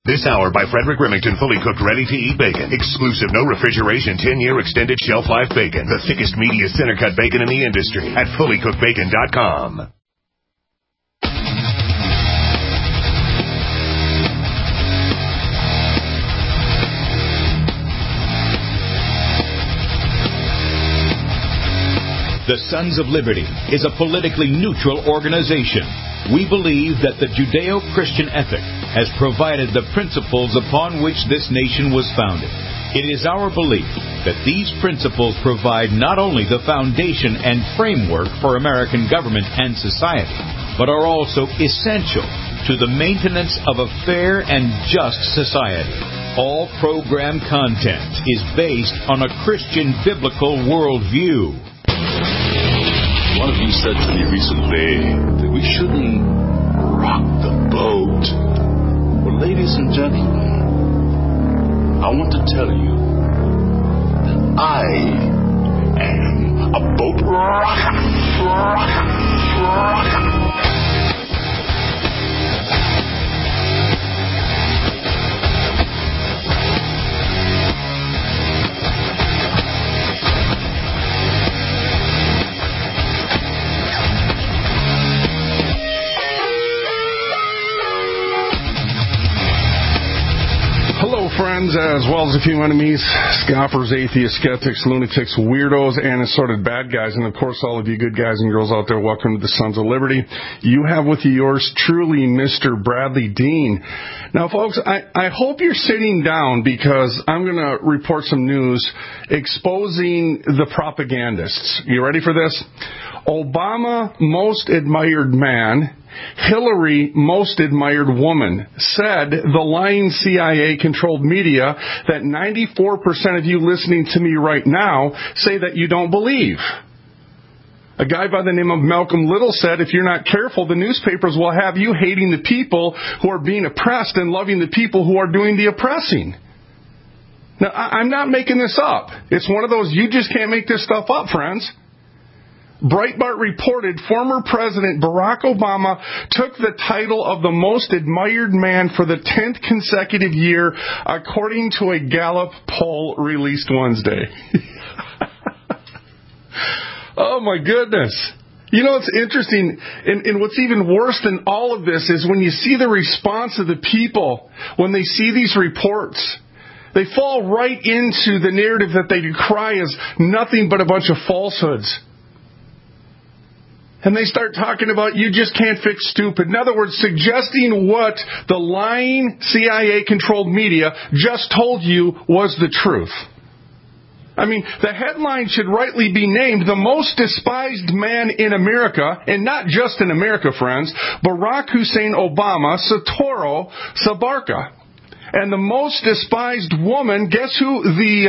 This hour by Frederick Remington, fully cooked, ready-to-eat bacon. Exclusive, no refrigeration, 10-year extended shelf life bacon. The thickest, meatiest center-cut bacon in the industry at fullycookedbacon.com. The Sons of Liberty is a politically neutral organization. We believe that the Judeo-Christian ethic has provided the principles upon which this nation was founded. It is our belief that these principles provide not only the foundation and framework for American government and society, but are also essential to the maintenance of a fair and just society. All program content is based on a Christian biblical worldview. One of you said to me recently that we shouldn't rock the boat. Well, ladies and gentlemen, I want to tell you that I am a boat rocker. Hello, friends, as well as a few enemies, scoffers, atheists, skeptics, lunatics, weirdos, and assorted bad guys. And, of course, all of you good guys and girls out there, welcome to the Sons of Liberty. You have with you yours truly, Mr. Bradley Dean. Now, folks, I hope you're sitting down because I'm going to report some news exposing the propagandists. You ready for this? Obama, most admired man. Hillary, most admired woman, said the lying CIA-controlled media that 94% of you listening to me right now say that you don't believe. A guy by the name of Malcolm Little said, if you're not careful, the newspapers will have you hating the people who are being oppressed and loving the people who are doing the oppressing. Now, I'm not making this up. It's one of those, you just can't make this stuff up, friends. Breitbart reported former President Barack Obama took the title of the most admired man for the 10th consecutive year, according to a Gallup poll released Wednesday. Oh, my goodness. You know, it's interesting, and what's even worse than all of this is when you see the response of the people, when they see these reports, they fall right into the narrative that they decry as nothing but a bunch of falsehoods. And they start talking about you just can't fix stupid. In other words, suggesting what the lying CIA-controlled media just told you was the truth. I mean, the headline should rightly be named the most despised man in America, and not just in America, friends, Barack Hussein Obama, Satoru Sabarka. And the most despised woman, guess who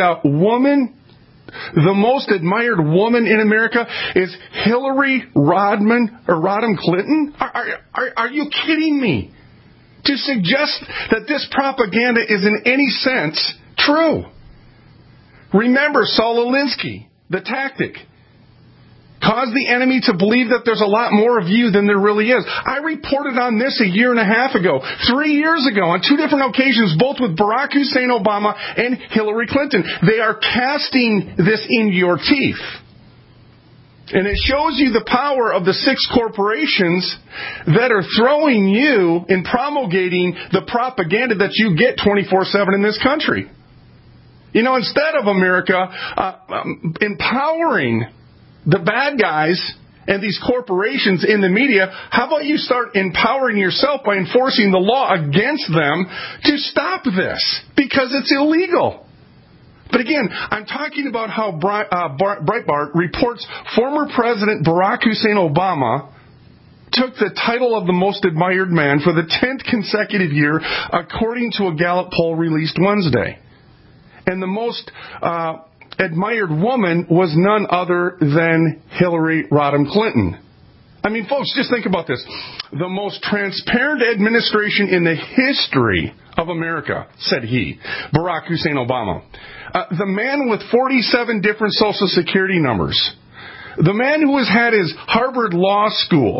the most admired woman in America is Hillary Rodham Clinton? Are you kidding me? To suggest that this propaganda is in any sense true. Remember Saul Alinsky, the tactic. Cause the enemy to believe that there's a lot more of you than there really is. I reported on this a year and a half ago, 3 years ago, on two different occasions, both with Barack Hussein Obama and Hillary Clinton. They are casting this into your teeth. And it shows you the power of the 6 corporations that are throwing you and promulgating the propaganda that you get 24/7 in this country. You know, instead of America empowering the bad guys and these corporations in the media, how about you start empowering yourself by enforcing the law against them to stop this? Because it's illegal. But again, I'm talking about how Breitbart reports former President Barack Hussein Obama took the title of the most admired man for the 10th consecutive year, according to a Gallup poll released Wednesday. And the most admired woman was none other than Hillary Rodham Clinton. I mean, folks, just think about this. The most transparent administration in the history of America, said he, Barack Hussein Obama. The man with 47 different Social Security numbers. The man who has had his Harvard Law School,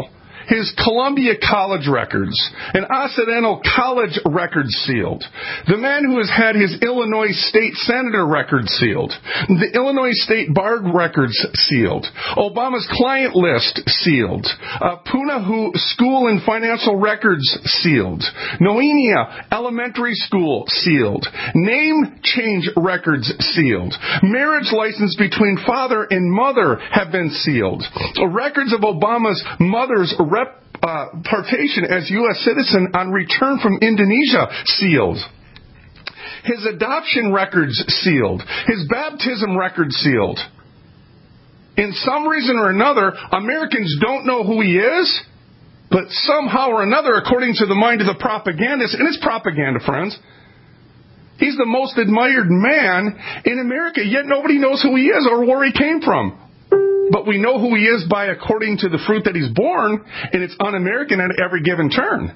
his Columbia College records, an Occidental College record sealed. The man who has had his Illinois State Senator record sealed. The Illinois State Bar records sealed. Obama's client list sealed. Punahou School and Financial records sealed. Noenia Elementary School sealed. Name change records sealed. Marriage license between father and mother have been sealed. Records of Obama's mother's repatriation as U.S. citizen on return from Indonesia sealed. His adoption records sealed. His baptism records sealed. In some reason or another, Americans don't know who he is, but somehow or another, according to the mind of the propagandist, and it's propaganda, friends, he's the most admired man in America, yet nobody knows who he is or where he came from. But we know who he is by according to the fruit that he's born, and it's un-American at every given turn.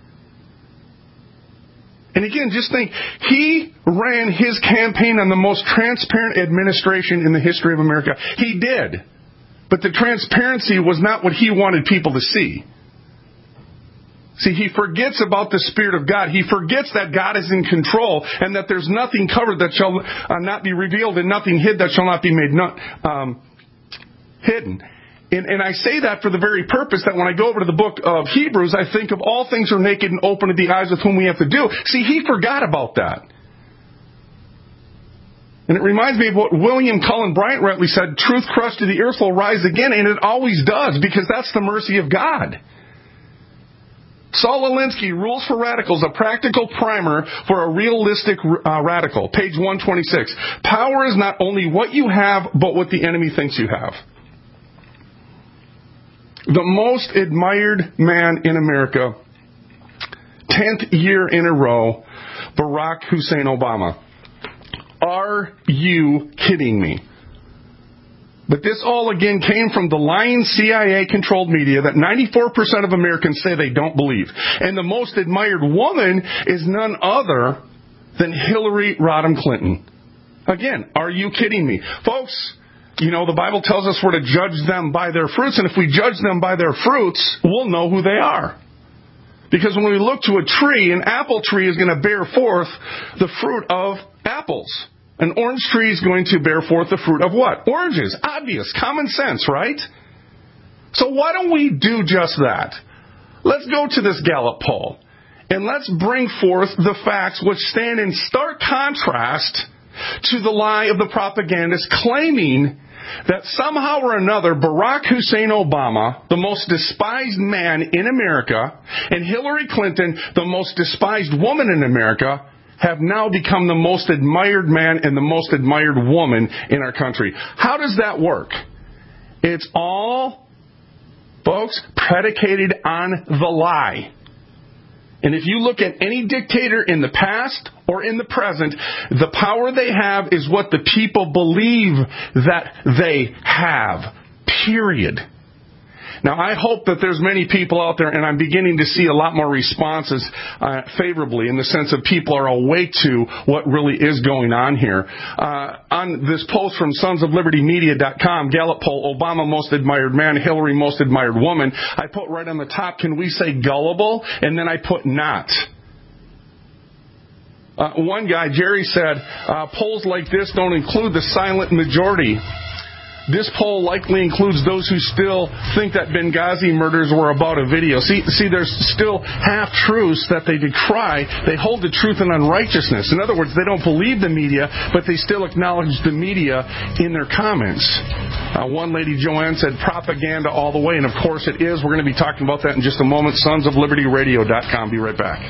And again, just think, he ran his campaign on the most transparent administration in the history of America. He did. But the transparency was not what he wanted people to see. See, he forgets about the Spirit of God. He forgets that God is in control and that there's nothing covered that shall not be revealed and nothing hid that shall not be made hidden. And I say that for the very purpose that when I go over to the book of Hebrews, I think of all things are naked and open to the eyes with whom we have to do. See, he forgot about that. And it reminds me of what William Cullen Bryant rightly said, truth crushed to the earth will rise again, and it always does, because that's the mercy of God. Saul Alinsky, Rules for Radicals, a practical primer for a realistic radical. Page 126. Power is not only what you have, but what the enemy thinks you have. The most admired man in America, 10th year in a row, Barack Hussein Obama. Are you kidding me? But this all again came from the lying CIA-controlled media that 94% of Americans say they don't believe. And the most admired woman is none other than Hillary Rodham Clinton. Again, are you kidding me? Folks, you know, the Bible tells us we're to judge them by their fruits, and if we judge them by their fruits, we'll know who they are. Because when we look to a tree, an apple tree is going to bear forth the fruit of apples. An orange tree is going to bear forth the fruit of what? Oranges. Obvious. Common sense, right? So why don't we do just that? Let's go to this Gallup poll, and let's bring forth the facts which stand in stark contrast to the lie of the propagandist claiming that somehow or another Barack Hussein Obama, the most despised man in America, and Hillary Clinton, the most despised woman in America, have now become the most admired man and the most admired woman in our country. How does that work? It's all, folks, predicated on the lie. And if you look at any dictator in the past or in the present, the power they have is what the people believe that they have. Period. Now, I hope that there's many people out there, and I'm beginning to see a lot more responses favorably in the sense of people are awake to what really is going on here. On this post from sonsoflibertymedia.com, Gallup poll, Obama most admired man, Hillary most admired woman, I put right on the top, can we say gullible? And then I put not. One guy, Jerry, said, polls like this don't include the silent majority. This poll likely includes those who still think that Benghazi murders were about a video. See, there's still half-truths that they decry. They hold the truth in unrighteousness. In other words, they don't believe the media, but they still acknowledge the media in their comments. One lady, Joanne, said propaganda all the way, and of course it is. We're going to be talking about that in just a moment. SonsOfLibertyRadio.com. Be right back.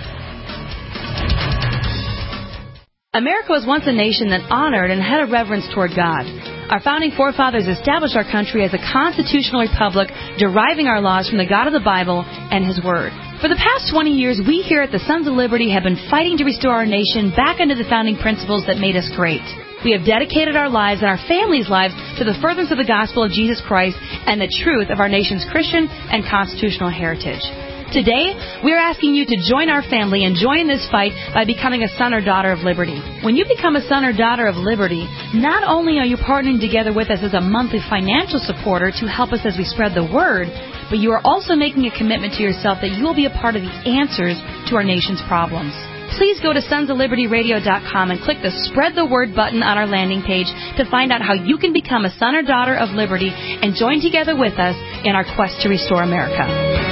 America was once a nation that honored and had a reverence toward God. Our founding forefathers established our country as a constitutional republic, deriving our laws from the God of the Bible and His Word. For the past 20 years, we here at the Sons of Liberty have been fighting to restore our nation back under the founding principles that made us great. We have dedicated our lives and our families' lives to the furtherance of the gospel of Jesus Christ and the truth of our nation's Christian and constitutional heritage. Today, we are asking you to join our family and join this fight by becoming a son or daughter of liberty. When you become a son or daughter of liberty, not only are you partnering together with us as a monthly financial supporter to help us as we spread the word, but you are also making a commitment to yourself that you will be a part of the answers to our nation's problems. Please go to sonsoflibertyradio.com and click the Spread the Word button on our landing page to find out how you can become a son or daughter of liberty and join together with us in our quest to restore America.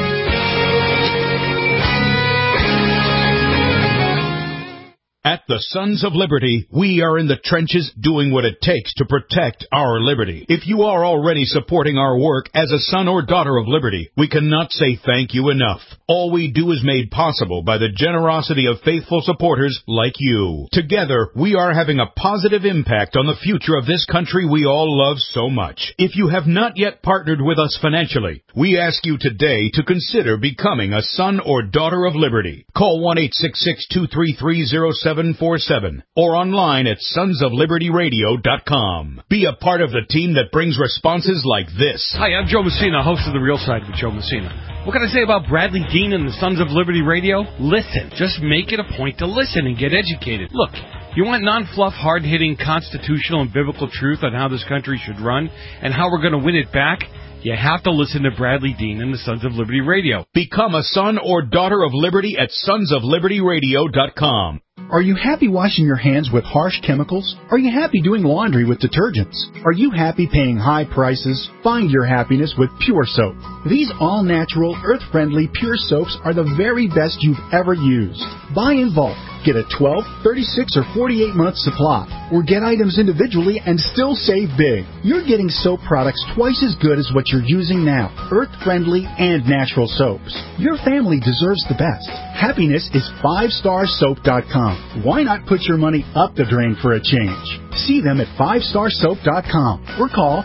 At the Sons of Liberty, we are in the trenches doing what it takes to protect our liberty. If you are already supporting our work as a son or daughter of liberty, we cannot say thank you enough. All we do is made possible by the generosity of faithful supporters like you. Together, we are having a positive impact on the future of this country we all love so much. If you have not yet partnered with us financially, we ask you today to consider becoming a son or daughter of liberty. Call 1-866-233-0747 or online at sonsoflibertyradio.com. Be a part of the team that brings responses like this. Hi, I'm Joe Messina, host of The Real Side with Joe Messina. What can I say about Bradley Dean and the Sons of Liberty Radio? Listen. Just make it a point to listen and get educated. Look, you want non-fluff, hard-hitting constitutional and biblical truth on how this country should run and how we're going to win it back? You have to listen to Bradley Dean and the Sons of Liberty Radio. Become a son or daughter of liberty at sonsoflibertyradio.com. Are you happy washing your hands with harsh chemicals? Are you happy doing laundry with detergents? Are you happy paying high prices? Find your happiness with Pure Soap. These all-natural, earth-friendly Pure Soaps are the very best you've ever used. Buy in bulk. Get a 12, 36, or 48-month supply, or get items individually and still save big. You're getting soap products twice as good as what you're using now, earth-friendly and natural soaps. Your family deserves the best. Happiness is 5starsoap.com. Why not put your money up the drain for a change? See them at 5starsoap.com or call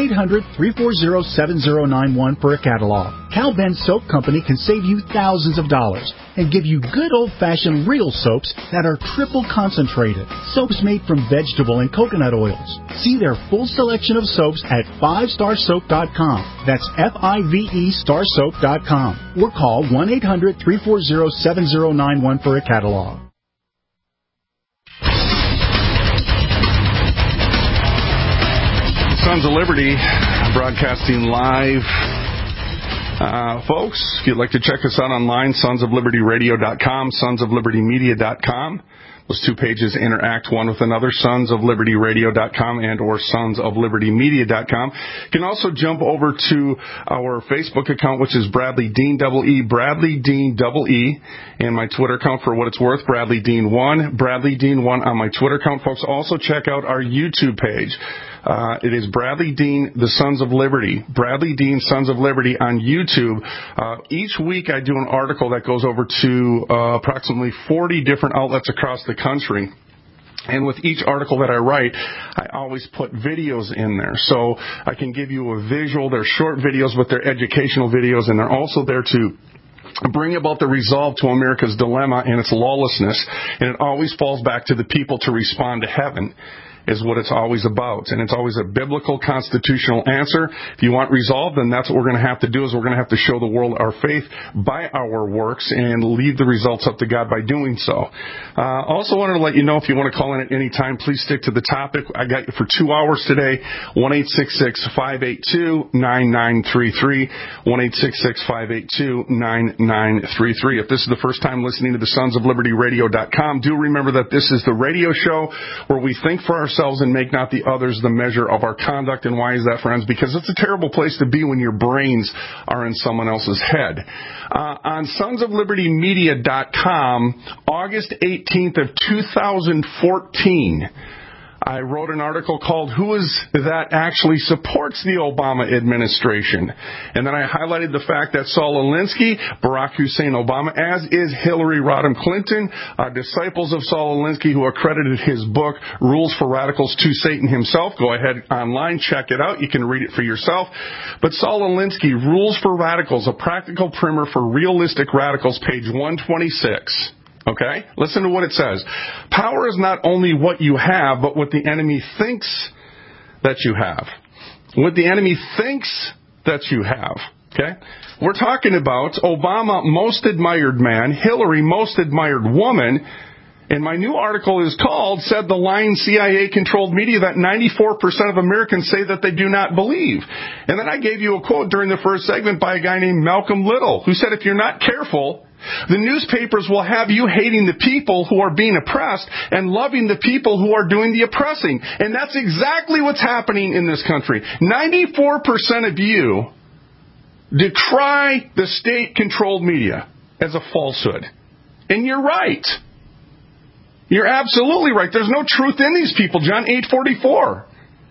1-800-340-7091 for a catalog. Cal Ben Soap Company can save you thousands of dollars and give you good old-fashioned real soaps that are triple concentrated. Soaps made from vegetable and coconut oils. See their full selection of soaps at 5starsoap.com. That's F-I-V-E starsoap.com. Or call 1-800-340-7091 for a catalog. Sons of Liberty, broadcasting live. Folks, if you'd like to check us out online, sonsoflibertyradio.com, sonsoflibertymedia.com. Those two pages interact one with another, sonsoflibertyradio.com and or sonsoflibertymedia.com. You can also jump over to our Facebook account, which is Bradley Dean, EE, Bradley Dean, EE, and my Twitter account for what it's worth, Bradley Dean 1, Bradley Dean 1 on my Twitter account. Folks, also check out our YouTube page. It is Bradley Dean, the Sons of Liberty. Bradley Dean, Sons of Liberty on YouTube. Each week I do an article that goes over to approximately 40 different outlets across the country. And with each article that I write, I always put videos in there. So I can give you a visual. They're short videos, but they're educational videos, and they're also there to bring about the resolve to America's dilemma and its lawlessness. And it always falls back to the people to respond to heaven. Is what it's always about. And it's always a biblical, constitutional answer. If you want resolve, then that's what we're going to have to do, is we're going to have to show the world our faith by our works and leave the results up to God by doing so. Also wanted to let you know, if you want to call in at any time, please stick to the topic. I got you for 2 hours today, 1-866-582-9933, 1-866-582-9933. If this is the first time listening to the sonsoflibertyradio.com, do remember that this is the radio show where we think for ourselves and make not the others the measure of our conduct. And why is that, friends? Because it's a terrible place to be when your brains are in someone else's head. On sonsoflibertymedia.com, August 18th of 2014, I wrote an article called Who Is That Actually Supports the Obama Administration? And then I highlighted the fact that Saul Alinsky, Barack Hussein Obama, as is Hillary Rodham Clinton, are disciples of Saul Alinsky, who accredited his book, Rules for Radicals, to Satan himself. Go ahead online, check it out. You can read it for yourself. But Saul Alinsky, Rules for Radicals, a practical primer for realistic radicals, page 126. Okay? Listen to what it says. Power is not only what you have, but what the enemy thinks that you have. What the enemy thinks that you have. Okay? We're talking about Obama, most admired man, Hillary, most admired woman, And my new article is called, Said the Lying CIA-Controlled Media That 94% of Americans Say That They Do Not Believe. And then I gave you a quote during the first segment by a guy named Malcolm Little, who said, if you're not careful, the newspapers will have you hating the people who are being oppressed and loving the people who are doing the oppressing. And that's exactly what's happening in this country. 94% of you decry the state-controlled media as a falsehood. And you're right. You're absolutely right. There's no truth in these people, John 8:44.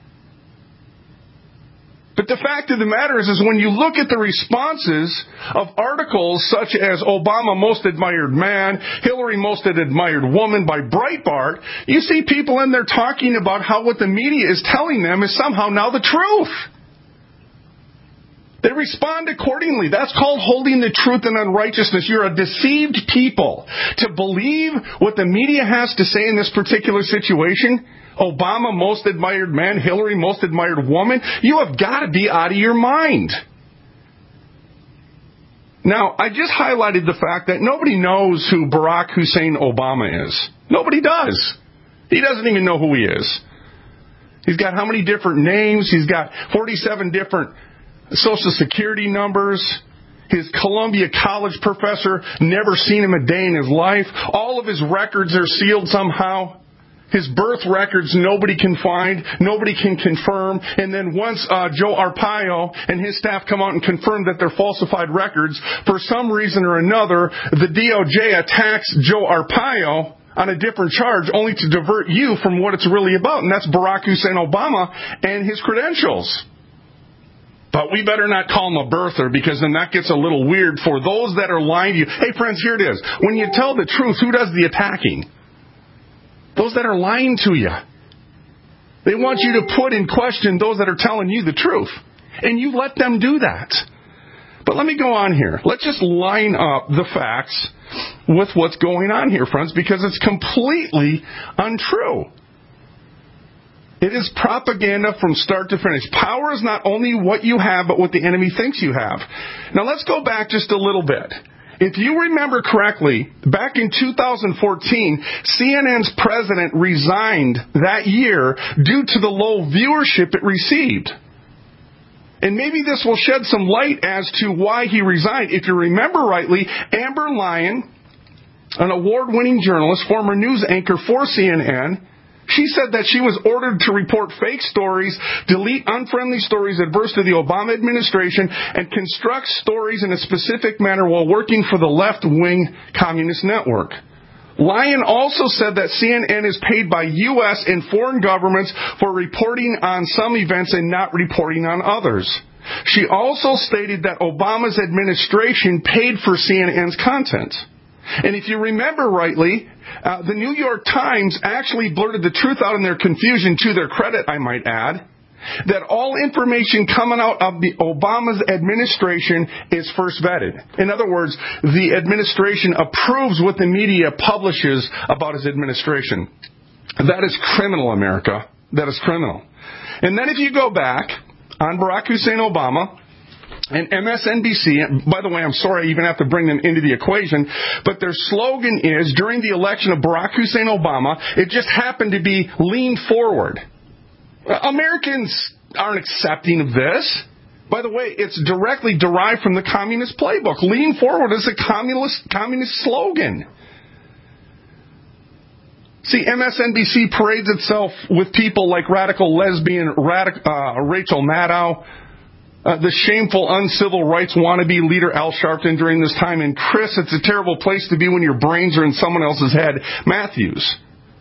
But the fact of the matter is when you look at the responses of articles such as Obama Most Admired Man, Hillary Most Admired Woman by Breitbart, you see people in there talking about how what the media is telling them is somehow now the truth. They respond accordingly. That's called holding the truth in unrighteousness. You're a deceived people. To believe what the media has to say in this particular situation, Obama Most Admired Man, Hillary Most Admired Woman, you have got to be out of your mind. Now, I just highlighted the fact that nobody knows who Barack Hussein Obama is. Nobody does. He doesn't even know who he is. He's got how many different names? He's got 47 different Social Security numbers. His Columbia College professor never seen him a day in his life. All of his records are sealed somehow. His birth records nobody can find, nobody can confirm. And then once Joe Arpaio and his staff come out and confirm that they're falsified records, for some reason or another, the DOJ attacks Joe Arpaio on a different charge only to divert you from what it's really about. And that's Barack Hussein Obama and his credentials. But we better not call him a birther, because then that gets a little weird for those that are lying to you. Hey, friends, here it is. When you tell the truth, who does the attacking? Those that are lying to you. They want you to put in question those that are telling you the truth. And you let them do that. But let me go on here. Let's just line up the facts with what's going on here, friends, because it's completely untrue. It is propaganda from start to finish. Power is not only what you have, but what the enemy thinks you have. Now let's go back just a little bit. If you remember correctly, back in 2014, CNN's president resigned that year due to the low viewership it received. And maybe this will shed some light as to why he resigned. If you remember rightly, Amber Lyon, an award-winning journalist, former news anchor for CNN, she said that she was ordered to report fake stories, delete unfriendly stories adverse to the Obama administration, and construct stories in a specific manner while working for the left-wing communist network. Lyon also said that CNN is paid by U.S. and foreign governments for reporting on some events and not reporting on others. She also stated that Obama's administration paid for CNN's content. And if you remember rightly, the New York Times actually blurted the truth out in their confusion, to their credit, I might add, that all information coming out of the Obama's administration is first vetted. In other words, the administration approves what the media publishes about his administration. That is criminal, America. That is criminal. And then if you go back on Barack Hussein Obama and MSNBC, by the way, I'm sorry I even have to bring them into the equation, but their slogan is, during the election of Barack Hussein Obama, it just happened to be lean forward. Americans aren't accepting of this. By the way, it's directly derived from the communist playbook. Lean forward is a communist slogan. See, MSNBC parades itself with people like radical lesbian Rachel Maddow, the shameful uncivil rights wannabe leader Al Sharpton during this time, and Chris, it's a terrible place to be when your brains are in someone else's head, Matthews.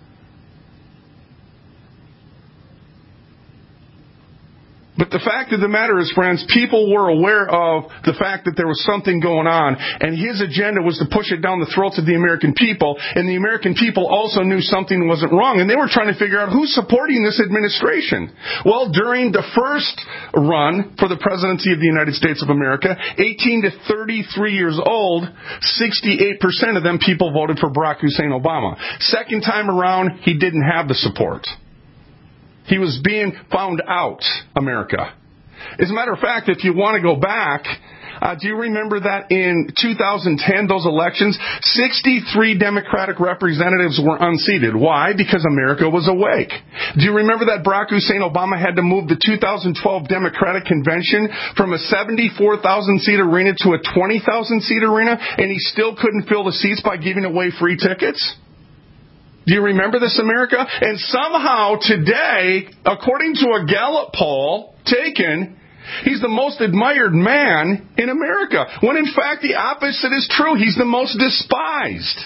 But the fact of the matter is, friends, people were aware of the fact that there was something going on, and his agenda was to push it down the throats of the American people, and the American people also knew something wasn't wrong, and they were trying to figure out who's supporting this administration. Well, during the first run for the presidency of the United States of America, 18 to 33 years old, 68% of them people voted for Barack Hussein Obama. Second time around, he didn't have the support. He was being found out, America. As a matter of fact, if you want to go back, Do you remember that in 2010, those elections, 63 Democratic representatives were unseated? Why? Because America was awake. Do you remember that Barack Hussein Obama had to move the 2012 Democratic Convention from a 74,000-seat arena to a 20,000-seat arena, and he still couldn't fill the seats by giving away free tickets? Do you remember this, America? And somehow today, according to a Gallup poll taken, he's the most admired man in America, when in fact the opposite is true. He's the most despised.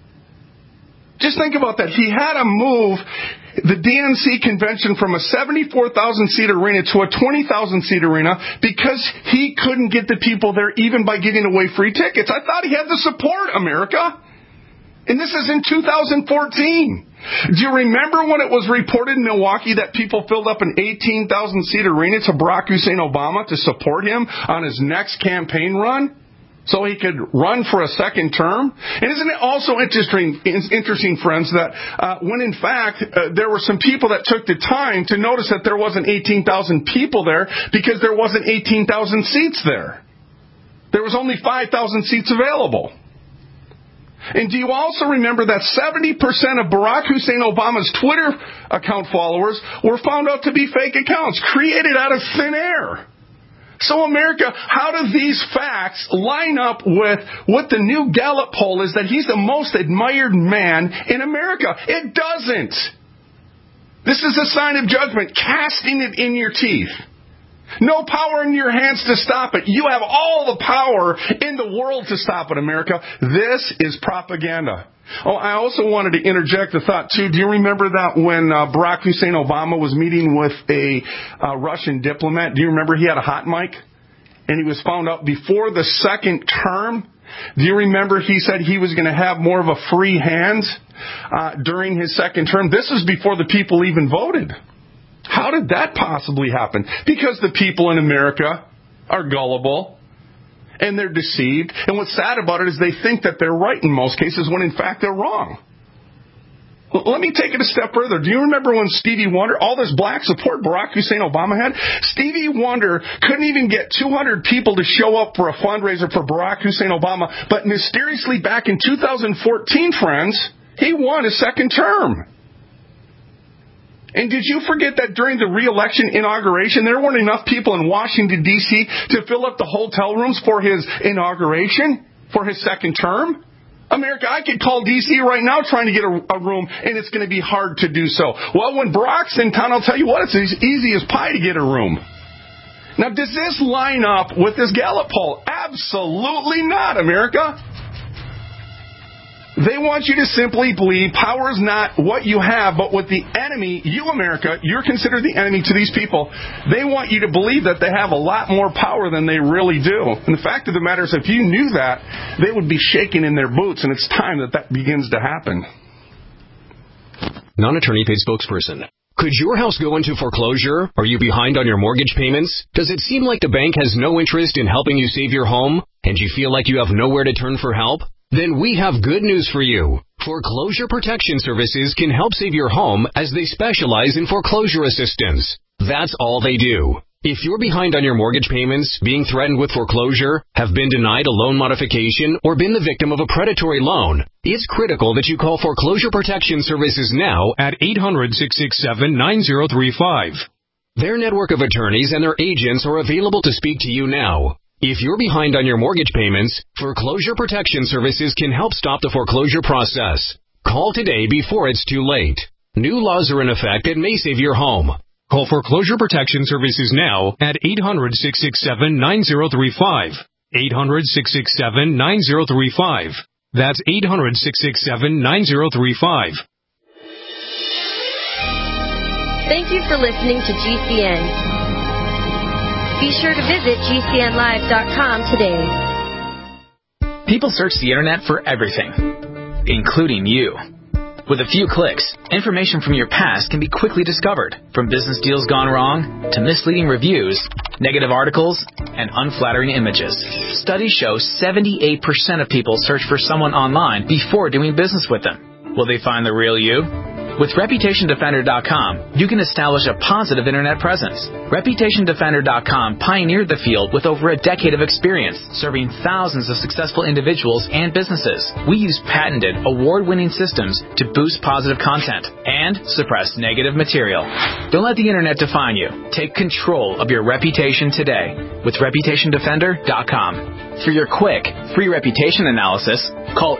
Just think about that. He had to move the DNC convention from a 74,000-seat arena to a 20,000-seat arena because he couldn't get the people there even by giving away free tickets. I thought he had the support, America. And this is in 2014. Do you remember when it was reported in Milwaukee that people filled up an 18,000-seat arena to Barack Hussein Obama to support him on his next campaign run so he could run for a second term? And isn't it also interesting, friends, that when in fact there were some people that took the time to notice that there wasn't 18,000 people there because there wasn't 18,000 seats there. There was only 5,000 seats available. And do you also remember that 70% of Barack Hussein Obama's Twitter account followers were found out to be fake accounts created out of thin air? So, America, how do these facts line up with what the new Gallup poll is, that he's the most admired man in America? It doesn't. This is a sign of judgment, casting it in your teeth. No power in your hands to stop it. You have all the power in the world to stop it, America. This is propaganda. Oh, I also wanted to interject a thought, too. Do you remember that when Barack Hussein Obama was meeting with a Russian diplomat? Do you remember he had a hot mic? And he was found out before the second term. Do you remember he said he was going to have more of a free hand during his second term? This is before the people even voted. How did that possibly happen? Because the people in America are gullible and they're deceived. And what's sad about it is they think that they're right in most cases when in fact they're wrong. Let me take it a step further. Do you remember when Stevie Wonder, all this black support Barack Hussein Obama had? Stevie Wonder couldn't even get 200 people to show up for a fundraiser for Barack Hussein Obama. But mysteriously back in 2014, friends, he won his second term. And did you forget that during the re-election inauguration, there weren't enough people in Washington, D.C. to fill up the hotel rooms for his inauguration, for his second term? America, I could call D.C. right now trying to get a room, and it's going to be hard to do so. Well, when Barack's in town, I'll tell you what, it's as easy as pie to get a room. Now, does this line up with this Gallup poll? Absolutely not, America. They want you to simply believe power is not what you have, but what the enemy, you America, you're considered the enemy to these people. They want you to believe that they have a lot more power than they really do. And the fact of the matter is, if you knew that, they would be shaking in their boots, and it's time that that begins to happen. Non-attorney paid spokesperson. Could your house go into foreclosure? Are you behind on your mortgage payments? Does it seem like the bank has no interest in helping you save your home, and you feel like you have nowhere to turn for help? Then we have good news for you. Foreclosure Protection Services can help save your home as they specialize in foreclosure assistance. That's all they do. If you're behind on your mortgage payments, being threatened with foreclosure, have been denied a loan modification, or been the victim of a predatory loan, it's critical that you call Foreclosure Protection Services now at 800-667-9035. Their network of attorneys and their agents are available to speak to you now. If you're behind on your mortgage payments, Foreclosure Protection Services can help stop the foreclosure process. Call today before it's too late. New laws are in effect that may save your home. Call Foreclosure Protection Services now at 800-667-9035. 800-667-9035. That's 800-667-9035. Thank you for listening to GCN. Be sure to visit GCNlive.com today. People search the internet for everything, including you. With a few clicks, information from your past can be quickly discovered, from business deals gone wrong to misleading reviews, negative articles, and unflattering images. Studies show 78% of people search for someone online before doing business with them. Will they find the real you? With ReputationDefender.com, you can establish a positive internet presence. ReputationDefender.com pioneered the field with over a decade of experience, serving thousands of successful individuals and businesses. We use patented, award-winning systems to boost positive content and suppress negative material. Don't let the internet define you. Take control of your reputation today with ReputationDefender.com. For your quick, free reputation analysis, call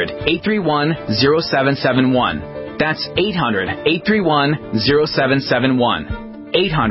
800-831-0771. That's 800-831-0771.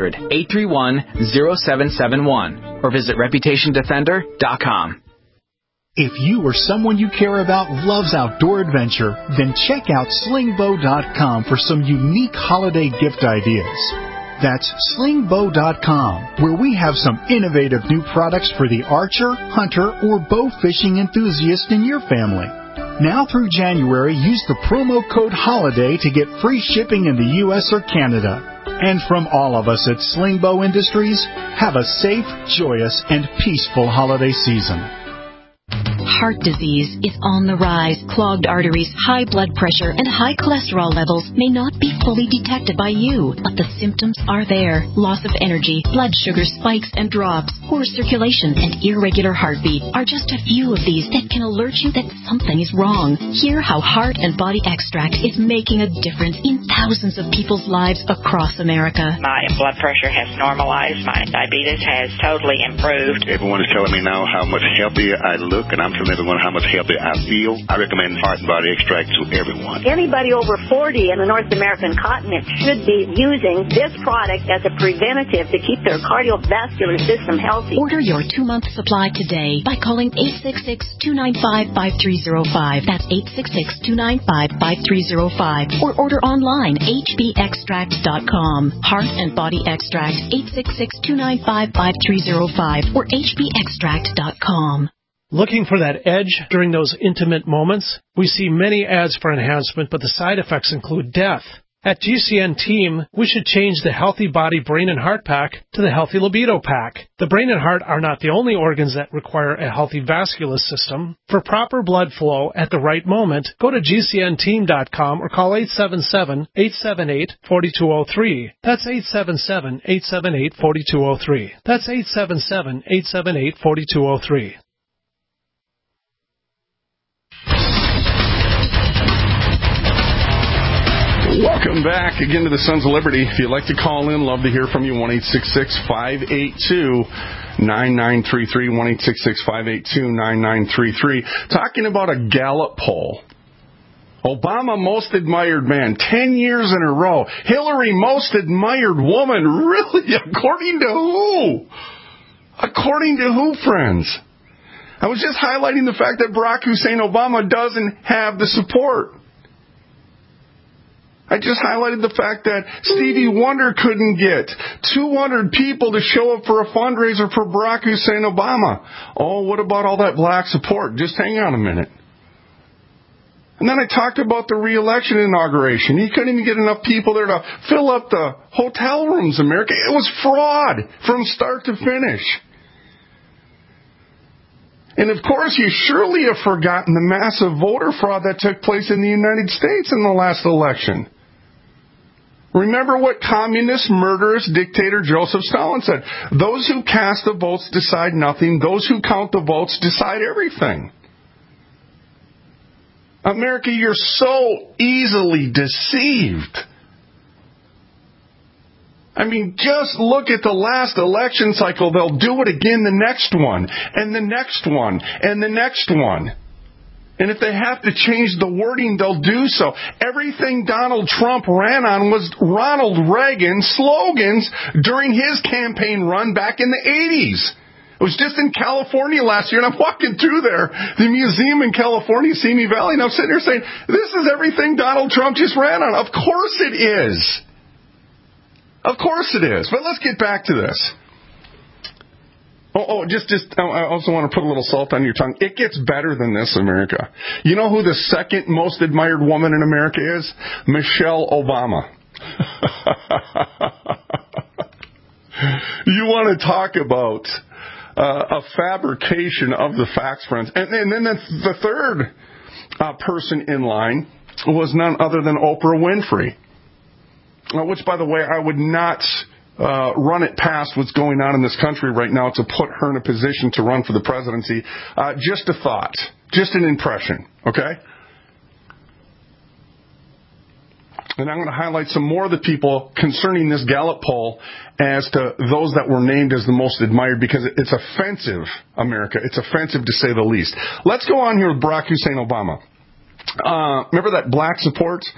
800-831-0771. Or visit ReputationDefender.com. If you or someone you care about loves outdoor adventure, then check out slingbow.com for some unique holiday gift ideas. That's slingbow.com, where we have some innovative new products for the archer, hunter, or bow fishing enthusiast in your family. Now through January, use the promo code HOLIDAY to get free shipping in the U.S. or Canada. And from all of us at Slingbow Industries, have a safe, joyous, and peaceful holiday season. Heart disease is on the rise. Clogged arteries, high blood pressure, and high cholesterol levels may not be fully detected by you, but the symptoms are there. Loss of energy, blood sugar spikes and drops, poor circulation, and irregular heartbeat are just a few of these that can alert you that something is wrong. Hear how Heart and Body Extract is making a difference in thousands of people's lives across America. My blood pressure has normalized. My diabetes has totally improved. Everyone is telling me now how much healthier I look, and I'm telling everyone how much healthier I feel. I recommend Heart and Body Extract to everyone. Anybody over 40 in the North American continent should be using this product as a preventative to keep their cardiovascular system healthy. Order your 2-month supply today by calling 866-295-5305. That's 866-295-5305. Or order online, hbextract.com. Heart and Body Extract, 866-295-5305 or hbextract.com. Looking for that edge during those intimate moments? We see many ads for enhancement, but the side effects include death. At GCN Team, we should change the Healthy Body Brain and Heart Pack to the Healthy Libido Pack. The brain and heart are not the only organs that require a healthy vascular system. For proper blood flow at the right moment, go to GCNteam.com or call 877-878-4203. That's 877-878-4203. That's 877-878-4203. Welcome back again to the Sons of Liberty. If you'd like to call in, love to hear from you. 1-866-582-9933. 1-866-582-9933. Talking about a Gallup poll. Obama, most admired man, 10 years in a row. Hillary, most admired woman. Really? According to who? According to who, friends? I was just highlighting the fact that Barack Hussein Obama doesn't have the support. I just highlighted the fact that Stevie Wonder couldn't get 200 people to show up for a fundraiser for Barack Hussein Obama. Oh, what about all that black support? Just hang on a minute. And then I talked about the re-election inauguration. He couldn't even get enough people there to fill up the hotel rooms, America. It was fraud from start to finish. And of course, you surely have forgotten the massive voter fraud that took place in the United States in the last election. Remember what communist, murderous dictator Joseph Stalin said. Those who cast the votes decide nothing. Those who count the votes decide everything. America, you're so easily deceived. I mean, just look at the last election cycle. They'll do it again the next one, and the next one, and the next one. And if they have to change the wording, they'll do so. Everything Donald Trump ran on was Ronald Reagan slogans during his campaign run back in the 80s. It was just in California last year, and I'm walking through there, the museum in California, Simi Valley, and I'm sitting there saying, this is everything Donald Trump just ran on. Of course it is. Of course it is. But let's get back to this. I also want to put a little salt on your tongue. It gets better than this, America. You know who the second most admired woman in America is? Michelle Obama. You want to talk about a fabrication of the facts, friends. And then the third person in line was none other than Oprah Winfrey. Which, by the way, I would not run it past what's going on in this country right now to put her in a position to run for the presidency. Just a thought. Just an impression. Okay? And I'm going to highlight some more of the people concerning this Gallup poll as to those that were named as the most admired, because it's offensive, America. It's offensive to say the least. Let's go on here with Barack Hussein Obama. Remember that black support?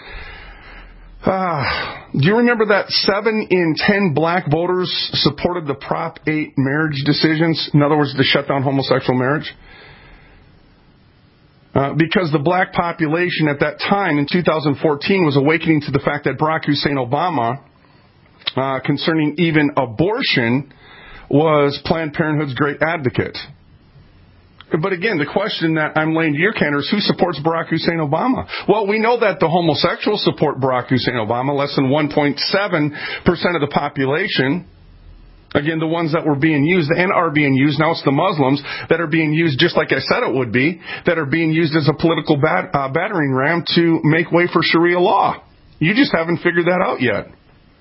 Do you remember that 7 in 10 black voters supported the Prop 8 marriage decisions? In other words, to shut down homosexual marriage? Because the black population at that time in 2014 was awakening to the fact that Barack Hussein Obama, concerning even abortion, was Planned Parenthood's great advocate. But again, the question that I'm laying to your canter is, who supports Barack Hussein Obama? Well, we know that the homosexuals support Barack Hussein Obama, less than 1.7% of the population. Again, the ones that were being used and are being used, now it's the Muslims that are being used just like I said it would be, that are being used as a political battering ram to make way for Sharia law. You just haven't figured that out yet.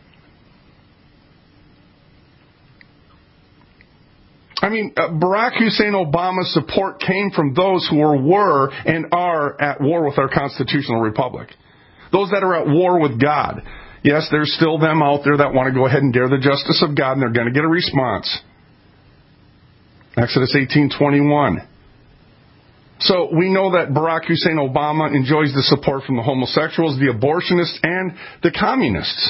I mean, Barack Hussein Obama's support came from those who were and are at war with our constitutional republic. Those that are at war with God. Yes, there's still them out there that want to go ahead and dare the justice of God, and they're going to get a response. Exodus 18:21. So we know that Barack Hussein Obama enjoys the support from the homosexuals, the abortionists, and the communists.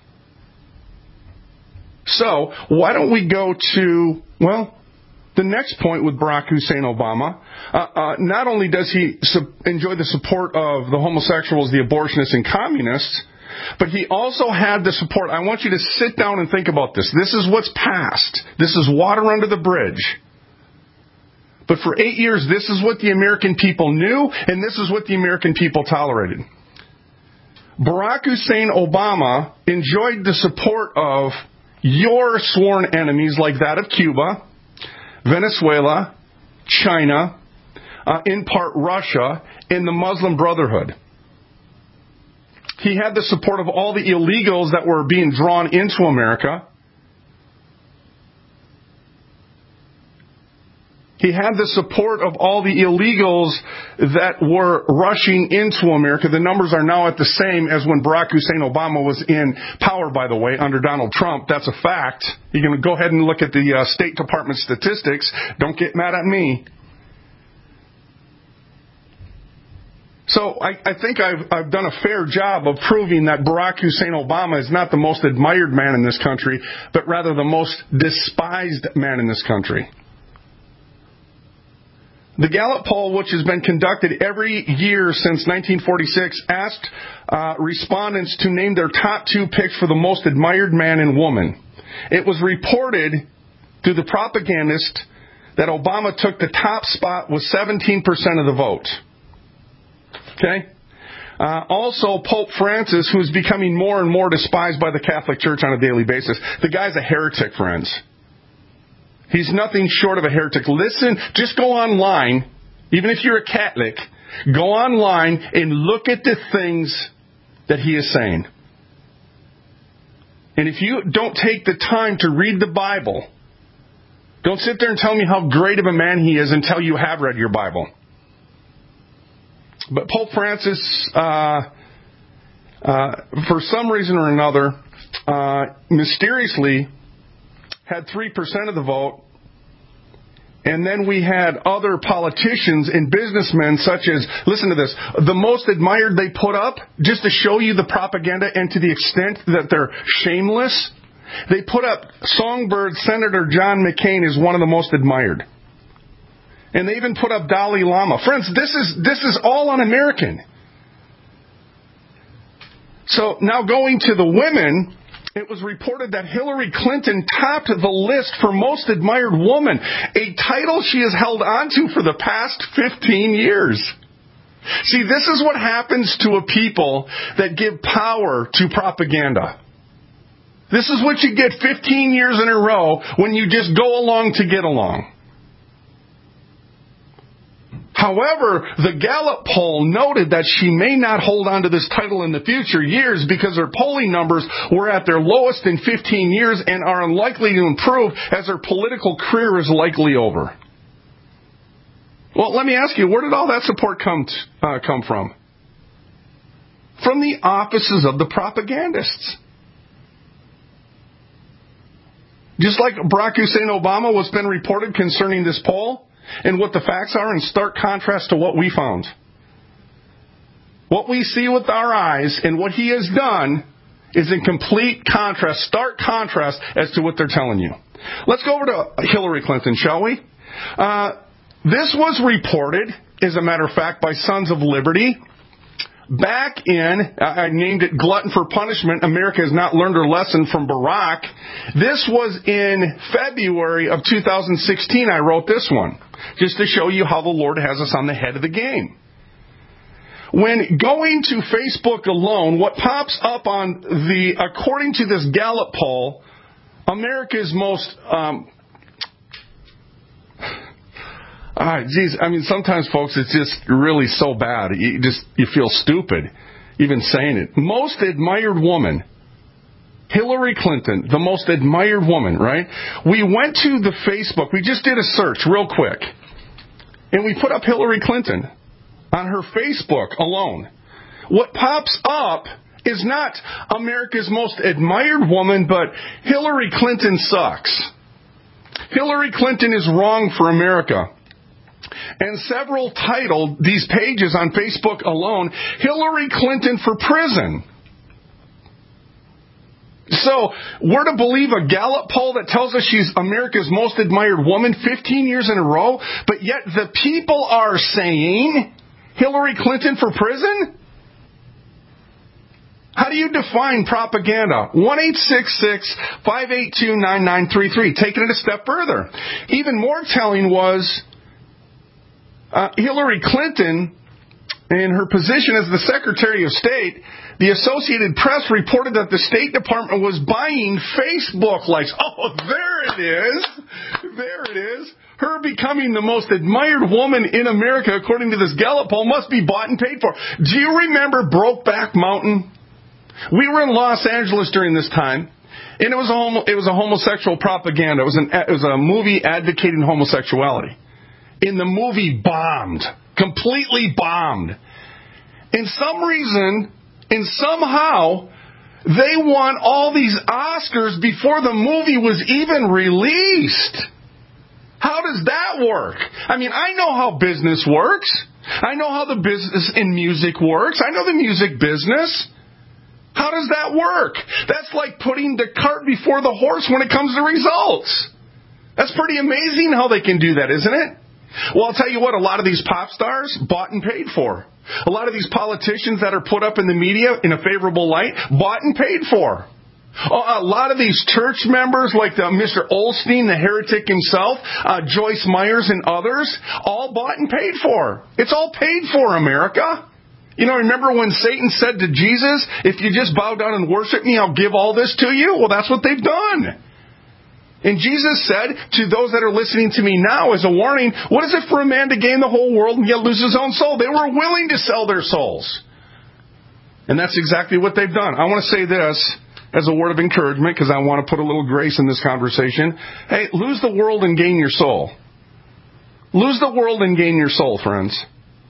So why don't we go to, well, the next point with Barack Hussein Obama. Not only does he enjoy the support of the homosexuals, the abortionists, and communists, but he also had the support. I want you to sit down and think about this. This is what's past. This is water under the bridge. But for 8 years, this is what the American people knew, and this is what the American people tolerated. Barack Hussein Obama enjoyed the support of your sworn enemies like that of Cuba, Venezuela, China, in part Russia, and the Muslim Brotherhood. He had the support of all the illegals that were being drawn into America. He had the support of all the illegals that were rushing into America. The numbers are now at the same as when Barack Hussein Obama was in power, by the way, under Donald Trump. That's a fact. You can go ahead and look at the State Department statistics. Don't get mad at me. So I think I've done a fair job of proving that Barack Hussein Obama is not the most admired man in this country, but rather the most despised man in this country. The Gallup poll, which has been conducted every year since 1946, asked respondents to name their top 2 picks for the most admired man and woman. It was reported through the propagandist that Obama took the top spot with 17% of the vote. Okay? Also, Pope Francis, who's becoming more and more despised by the Catholic Church on a daily basis. The guy's a heretic, friends. He's nothing short of a heretic. Listen, just go online, even if you're a Catholic, go online and look at the things that he is saying. And if you don't take the time to read the Bible, don't sit there and tell me how great of a man he is until you have read your Bible. But Pope Francis, for some reason or another, mysteriously had 3% of the vote. And then we had other politicians and businessmen such as, listen to this, the most admired they put up, just to show you the propaganda and to the extent that they're shameless, they put up Songbird Senator John McCain as one of the most admired. And they even put up Dalai Lama. Friends, this is all un-American. So now going to the women, it was reported that Hillary Clinton topped the list for most admired woman, a title she has held onto for the past 15 years. See, this is what happens to a people that give power to propaganda. This is what you get 15 years in a row when you just go along to get along. However, the Gallup poll noted that she may not hold on to this title in the future years because her polling numbers were at their lowest in 15 years and are unlikely to improve as her political career is likely over. Well, let me ask you, where did all that support come from? From the offices of the propagandists. Just like Barack Hussein Obama, what's been reported concerning this poll and what the facts are in stark contrast to what we found. What we see with our eyes and what he has done is in complete contrast, stark contrast as to what they're telling you. Let's go over to Hillary Clinton, shall we? This was reported, as a matter of fact, by Sons of Liberty. Back in, I named it Glutton for Punishment, America has not learned her lesson from Barack. This was in February of 2016, I wrote this one, just to show you how the Lord has us on the head of the game. When going to Facebook alone, what pops up on according to this Gallup poll, America's most, sometimes, folks, it's just really so bad. You feel stupid even saying it. Most admired woman, Hillary Clinton, the most admired woman, right? We went to the Facebook. We just did a search real quick. And we put up Hillary Clinton on her Facebook alone. What pops up is not America's most admired woman, but Hillary Clinton sucks. Hillary Clinton is wrong for America. And several titled these pages on Facebook alone, Hillary Clinton for prison. So, we're to believe a Gallup poll that tells us she's America's most admired woman 15 years in a row, but yet the people are saying Hillary Clinton for prison? How do you define propaganda? 1-866-582-9933. Taking it a step further. Even more telling was Hillary Clinton, in her position as the Secretary of State, the Associated Press reported that the State Department was buying Facebook likes. Oh, there it is. There it is. Her becoming the most admired woman in America, according to this Gallup poll, must be bought and paid for. Do you remember Brokeback Mountain? We were in Los Angeles during this time, and it was a homosexual propaganda. It was a movie advocating homosexuality. And the movie bombed. Completely bombed. And some reason, and somehow, they won all these Oscars before the movie was even released. How does that work? I mean, I know how business works. I know how the business in music works. I know the music business. How does that work? That's like putting the cart before the horse when it comes to results. That's pretty amazing how they can do that, isn't it? Well, I'll tell you what, a lot of these pop stars bought and paid for. A lot of these politicians that are put up in the media in a favorable light, bought and paid for. A lot of these church members like Mr. Olstein, the heretic himself, Joyce Myers and others, all bought and paid for. It's all paid for, America. You know, remember when Satan said to Jesus, if you just bow down and worship me, I'll give all this to you? Well, that's what they've done. And Jesus said to those that are listening to me now as a warning, what is it for a man to gain the whole world and yet lose his own soul? They were willing to sell their souls. And that's exactly what they've done. I want to say this as a word of encouragement because I want to put a little grace in this conversation. Hey, lose the world and gain your soul. Lose the world and gain your soul, friends.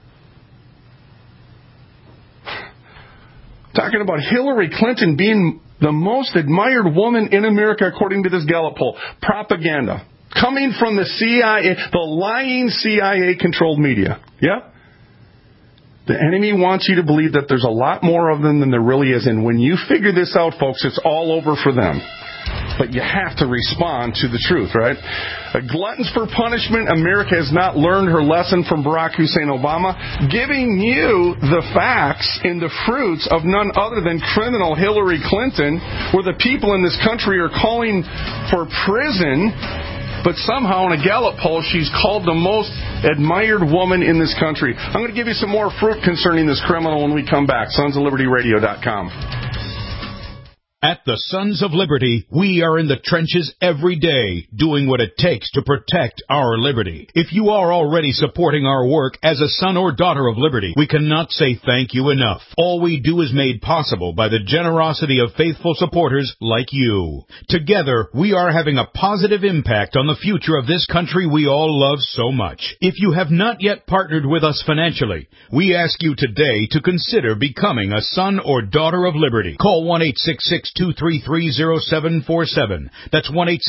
Talking about Hillary Clinton being the most admired woman in America according to this Gallup poll. Propaganda. Coming from the CIA, the lying CIA-controlled media. Yeah? The enemy wants you to believe that there's a lot more of them than there really is. And when you figure this out, folks, it's all over for them. But you have to respond to the truth, right? Gluttons for punishment. America has not learned her lesson from Barack Hussein Obama. Giving you the facts and the fruits of none other than criminal Hillary Clinton, where the people in this country are calling for prison. But somehow in a Gallup poll, she's called the most admired woman in this country. I'm going to give you some more fruit concerning this criminal when we come back. SonsOfLibertyRadio.com. At the Sons of Liberty, we are in the trenches every day, doing what it takes to protect our liberty. If you are already supporting our work as a son or daughter of liberty, we cannot say thank you enough. All we do is made possible by the generosity of faithful supporters like you. Together, we are having a positive impact on the future of this country we all love so much. If you have not yet partnered with us financially, we ask you today to consider becoming a son or daughter of liberty. Call 1-866-233-0747. That's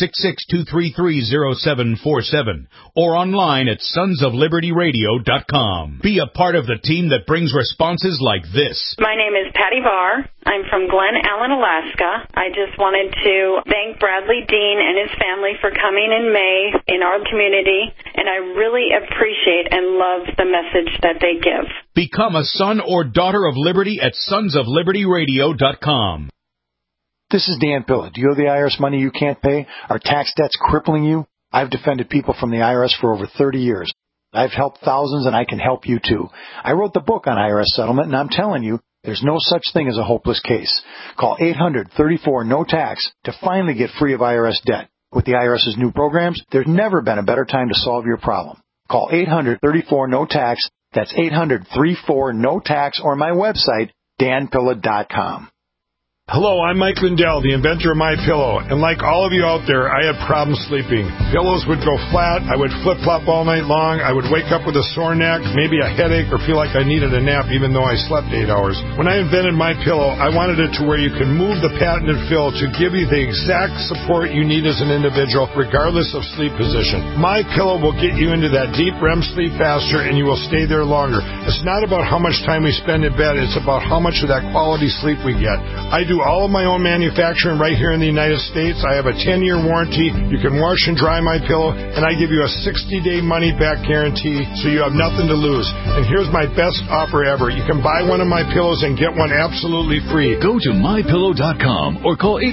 1-866-233-0747. Or online at sonsoflibertyradio.com. Be a part of the team that brings responses like this. My name is Patty Barr. I'm from Glen Allen, Alaska. I just wanted to thank Bradley Dean and his family for coming in May in our community, and I really appreciate and love the message that they give. Become a son or daughter of liberty at sonsoflibertyradio.com. This is Dan Pilla. Do you owe the IRS money you can't pay? Are tax debts crippling you? I've defended people from the IRS for over 30 years. I've helped thousands, and I can help you too. I wrote the book on IRS settlement, and I'm telling you, there's no such thing as a hopeless case. Call 800-34-NO-TAX to finally get free of IRS debt. With the IRS's new programs, there's never been a better time to solve your problem. Call 800-34-NO-TAX. That's 800-34-NO-TAX, or my website, danpilla.com. Hello, I'm Mike Lindell, the inventor of MyPillow, and like all of you out there, I had problems sleeping. Pillows would go flat, I would flip-flop all night long, I would wake up with a sore neck, maybe a headache, or feel like I needed a nap even though I slept 8 hours. When I invented MyPillow, I wanted it to where you can move the patented fill to give you the exact support you need as an individual, regardless of sleep position. MyPillow will get you into that deep REM sleep faster, and you will stay there longer. It's not about how much time we spend in bed, it's about how much of that quality sleep we get. I do all of my own manufacturing right here in the United States. I have a 10-year warranty. You can wash and dry my pillow, and I give you a 60-day money-back guarantee, so you have nothing to lose. And here's my best offer ever. You can buy one of my pillows and get one absolutely free. Go to MyPillow.com or call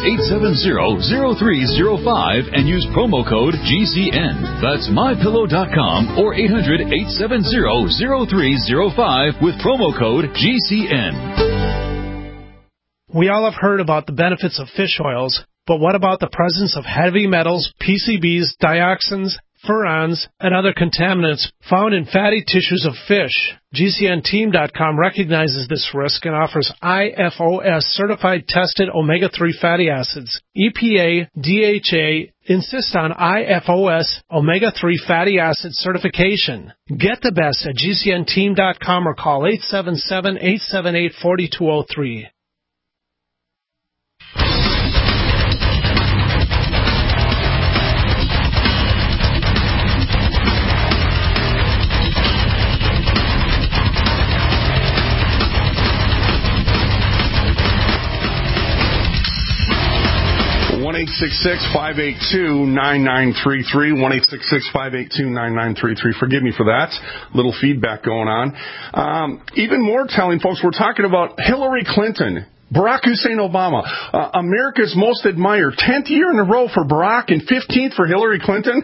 800-870-0305 and use promo code GCN. That's MyPillow.com or 800-870-0305 with promo code GCN. We all have heard about the benefits of fish oils, but what about the presence of heavy metals, PCBs, dioxins, furans, and other contaminants found in fatty tissues of fish? GCNteam.com recognizes this risk and offers IFOS certified tested omega-3 fatty acids. EPA, DHA insist on IFOS omega-3 fatty acid certification. Get the best at GCNteam.com or call 877-878-4203. One 866-582-9933. 1-866-582-9933. Forgive me for that. Little feedback going on. Even more telling, folks, we're talking about Hillary Clinton. Barack Hussein Obama, America's most admired. 10th year in a row for Barack and 15th for Hillary Clinton.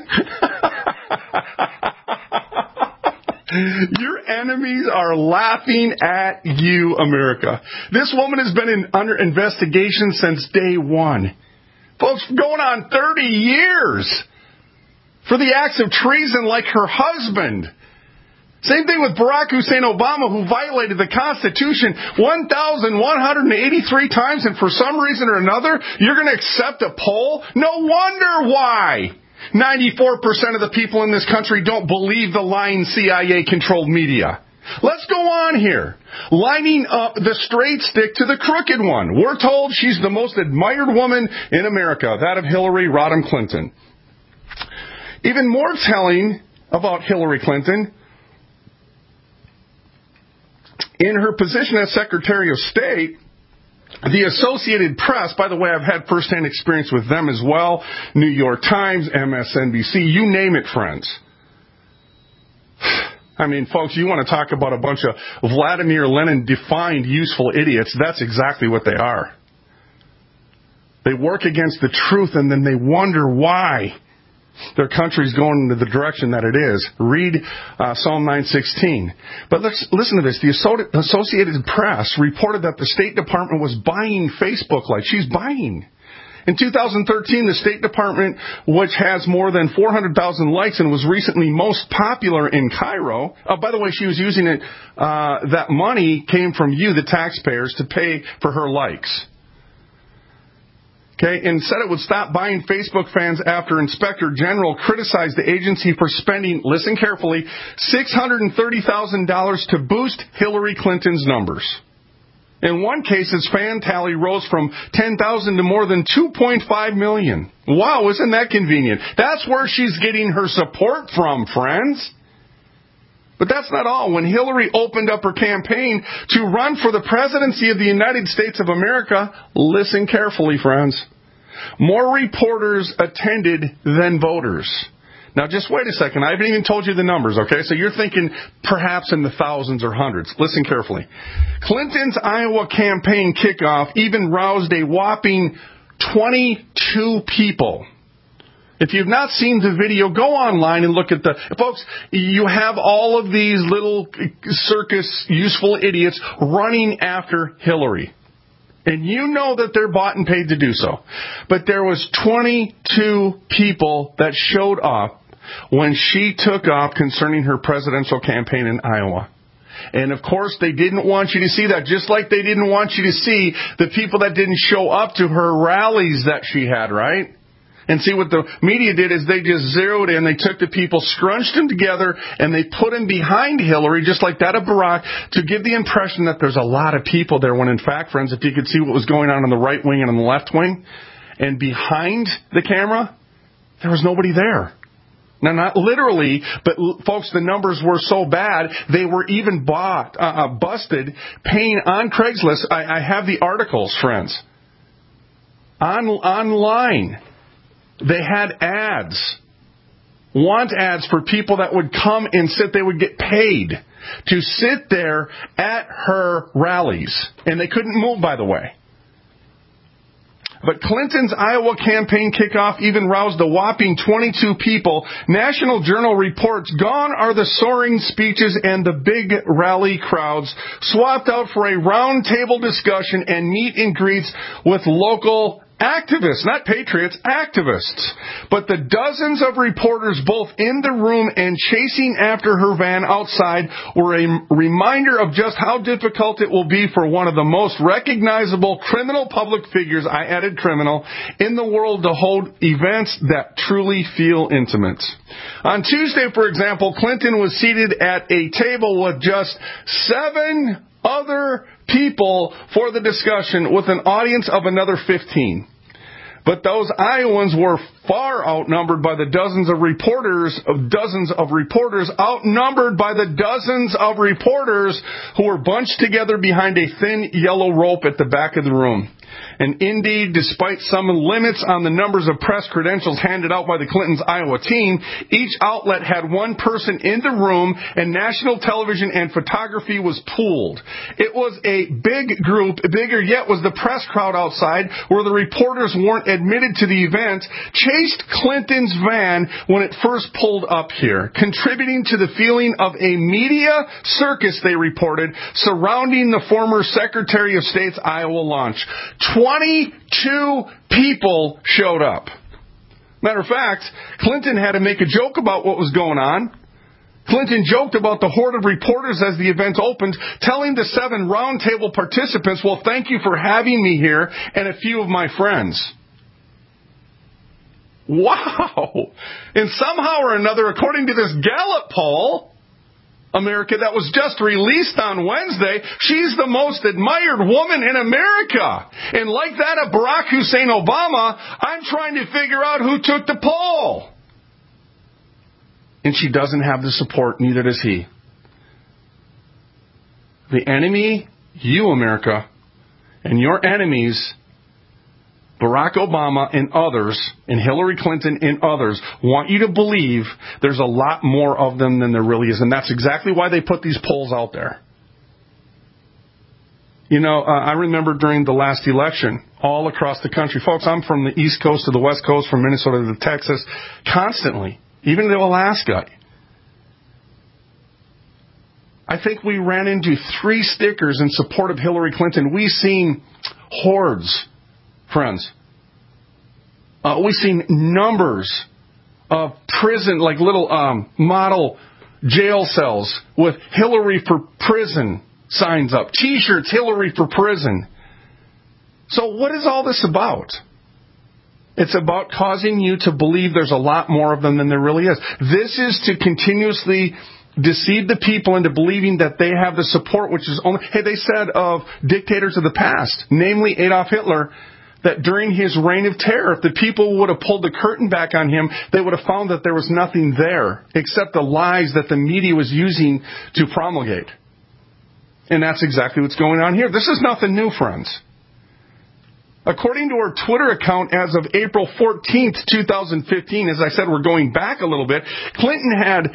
Your enemies are laughing at you, America. This woman has been under investigation since day one. Folks, going on 30 years for the acts of treason like her husband. Same thing with Barack Hussein Obama, who violated the Constitution 1,183 times, and for some reason or another, you're going to accept a poll? No wonder why 94% of the people in this country don't believe the lying CIA-controlled media. Let's go on here. Lining up the straight stick to the crooked one. We're told she's the most admired woman in America, that of Hillary Rodham Clinton. Even more telling about Hillary Clinton, in her position as Secretary of State, the Associated Press, by the way, I've had firsthand experience with them as well, New York Times, MSNBC, you name it, friends. I mean, folks, you want to talk about a bunch of Vladimir Lenin-defined useful idiots, that's exactly what they are. They work against the truth and then they wonder why. their country's going into the direction that it is. Read Psalm 9:16. But let's listen to this. The Associated Press reported that the State Department was buying Facebook likes. She's buying. In 2013, the State Department, which has more than 400,000 likes and was recently most popular in Cairo. By the way, she was using it. That money came from you, the taxpayers, to pay for her likes. Okay, and said it would stop buying Facebook fans after Inspector General criticized the agency for spending, listen carefully, $630,000 to boost Hillary Clinton's numbers. In one case, its fan tally rose from 10,000 to more than 2.5 million. Wow, isn't that convenient? That's where she's getting her support from, friends. But that's not all. When Hillary opened up her campaign to run for the presidency of the United States of America, listen carefully, friends, more reporters attended than voters. Now, just wait a second. I haven't even told you the numbers, okay? So you're thinking perhaps in the thousands or hundreds. Listen carefully. Clinton's Iowa campaign kickoff even roused a whopping 22 people. If you've not seen the video, go online and look at the... Folks, you have all of these little circus useful idiots running after Hillary. And you know that they're bought and paid to do so. But there was 22 people that showed up when she took off concerning her presidential campaign in Iowa. And, of course, they didn't want you to see that, just like they didn't want you to see the people that didn't show up to her rallies that she had, right? And see, what the media did is they just zeroed in. They took the people, scrunched them together, and they put them behind Hillary, just like that of Barack, to give the impression that there's a lot of people there, when in fact, friends, if you could see what was going on the right wing and on the left wing, and behind the camera, there was nobody there. Now, not literally, but folks, the numbers were so bad, they were even busted paying on Craigslist. I have the articles, friends. Online. They had ads, want ads for people that would come and sit. They would get paid to sit there at her rallies. And they couldn't move, by the way. But Clinton's Iowa campaign kickoff even roused a whopping 22 people. National Journal reports, gone are the soaring speeches and the big rally crowds, swapped out for a roundtable discussion and meet and greets with local activists, not patriots, activists. But the dozens of reporters both in the room and chasing after her van outside were a reminder of just how difficult it will be for one of the most recognizable criminal public figures, I added criminal, in the world to hold events that truly feel intimate. On Tuesday, for example, Clinton was seated at a table with just 7 other people for the discussion, with an audience of another 15. But those Iowans were far outnumbered by the dozens of reporters, outnumbered by the dozens of reporters who were bunched together behind a thin yellow rope at the back of the room. And indeed, despite some limits on the numbers of press credentials handed out by the Clintons' Iowa team, each outlet had one person in the room, and national television and photography was pooled. It was a big group. Bigger yet was the press crowd outside, where the reporters weren't admitted to the event, chased Clinton's van when it first pulled up here, contributing to the feeling of a media circus, they reported, surrounding the former Secretary of State's Iowa launch. 22 people showed up. Matter of fact, Clinton had to make a joke about what was going on. Clinton joked about the horde of reporters as the event opened, telling the 7 roundtable participants, well, thank you for having me here and a few of my friends. Wow! And somehow or another, according to this Gallup poll, America, that was just released on Wednesday, she's the most admired woman in America. And like that of Barack Hussein Obama, I'm trying to figure out who took the poll. And she doesn't have the support, neither does he. The enemy, you, America, and your enemies, Barack Obama and others, and Hillary Clinton and others, want you to believe there's a lot more of them than there really is. And that's exactly why they put these polls out there. I remember during the last election, all across the country, folks, I'm from the East Coast to the West Coast, from Minnesota to Texas, constantly, even to Alaska. I think we ran into 3 stickers in support of Hillary Clinton. We've seen hordes, friends. We've seen numbers of prison, like little model jail cells with Hillary for prison signs up. T-shirts, Hillary for prison. So what is all this about? It's about causing you to believe there's a lot more of them than there really is. This is to continuously deceive the people into believing that they have the support, which is only... Hey, they said of dictators of the past, namely Adolf Hitler, that during his reign of terror, if the people would have pulled the curtain back on him, they would have found that there was nothing there except the lies that the media was using to promulgate. And that's exactly what's going on here. This is nothing new, friends. According to her Twitter account as of April 14th, 2015, as I said, we're going back a little bit, Clinton had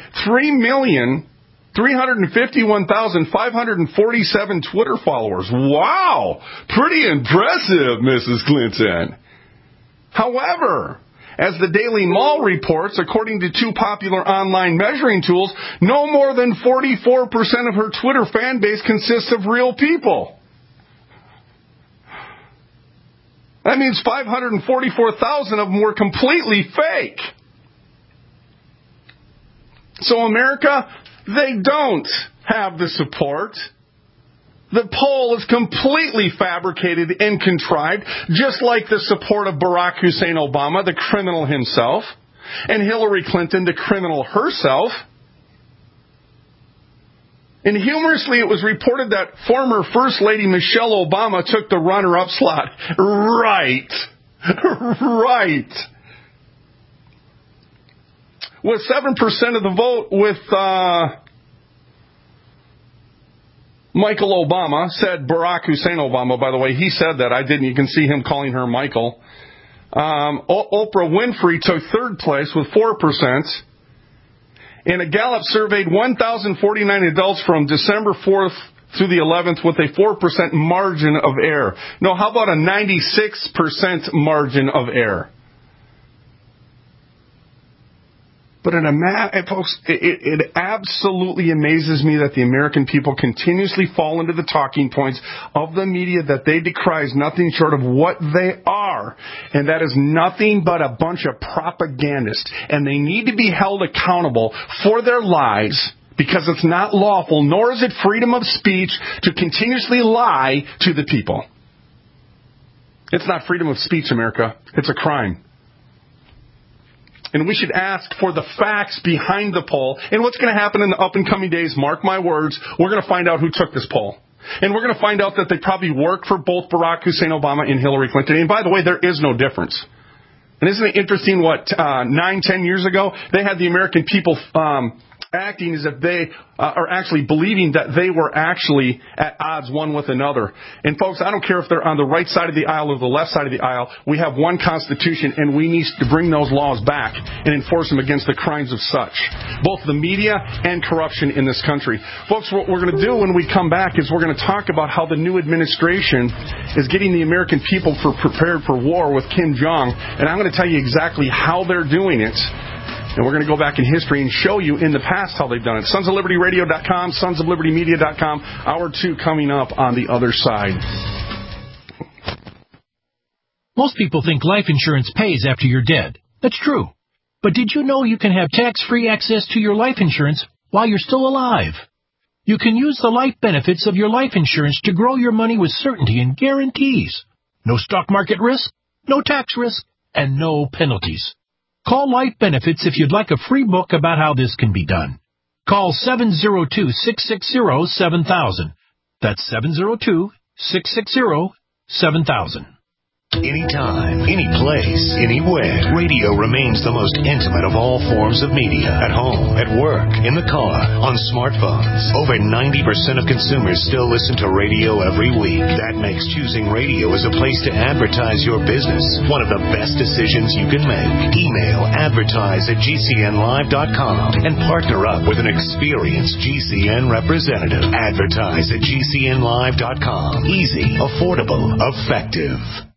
3,351,547 Twitter followers. Wow! Pretty impressive, Mrs. Clinton. However, as the Daily Mail reports, according to 2 popular online measuring tools, no more than 44% of her Twitter fan base consists of real people. That means 544,000 of them were completely fake. So America, they don't have the support. The poll is completely fabricated and contrived, just like the support of Barack Hussein Obama, the criminal himself, and Hillary Clinton, the criminal herself. And humorously, it was reported that former First Lady Michelle Obama took the runner-up slot. Right. With 7% of the vote with Michael Obama, said Barack Hussein Obama, by the way. He said that. I didn't. You can see him calling her Michael. Oprah Winfrey took 3rd place with 4%. And a Gallup surveyed 1,049 adults from December 4th through the 11th with a 4% margin of error. No, how about a 96% margin of error? But folks, it absolutely amazes me that the American people continuously fall into the talking points of the media that they decry as nothing short of what they are. And that is nothing but a bunch of propagandists. And they need to be held accountable for their lies, because it's not lawful, nor is it freedom of speech to continuously lie to the people. It's not freedom of speech, America. It's a crime. And we should ask for the facts behind the poll. And what's going to happen in the up and coming days, mark my words, we're going to find out who took this poll. And we're going to find out that they probably worked for both Barack Hussein Obama and Hillary Clinton. And by the way, there is no difference. And isn't it interesting 9-10 years ago, they had the American people acting as if they are actually believing that they were actually at odds one with another. And folks, I don't care if they're on the right side of the aisle or the left side of the aisle. We have one Constitution, and we need to bring those laws back and enforce them against the crimes of such, both the media and corruption in this country. Folks, what we're going to do when we come back is we're going to talk about how the new administration is getting the American people prepared for war with Kim Jong, and I'm going to tell you exactly how they're doing it. And we're going to go back in history and show you in the past how they've done it. SonsOfLibertyRadio.com, SonsOfLibertyMedia.com. Hour 2 coming up on the other side. Most people think life insurance pays after you're dead. That's true. But did you know you can have tax-free access to your life insurance while you're still alive? You can use the life benefits of your life insurance to grow your money with certainty and guarantees. No stock market risk, no tax risk, and no penalties. Call Life Benefits if you'd like a free book about how this can be done. Call 702-660-7000. That's 702-660-7000. Anytime, any place, anywhere, radio remains the most intimate of all forms of media. At home, at work, in the car, on smartphones. Over 90% of consumers still listen to radio every week. That makes choosing radio as a place to advertise your business one of the best decisions you can make. Email advertise@gcnlive.com and partner up with an experienced GCN representative. Advertise@gcnlive.com. Easy, affordable, effective.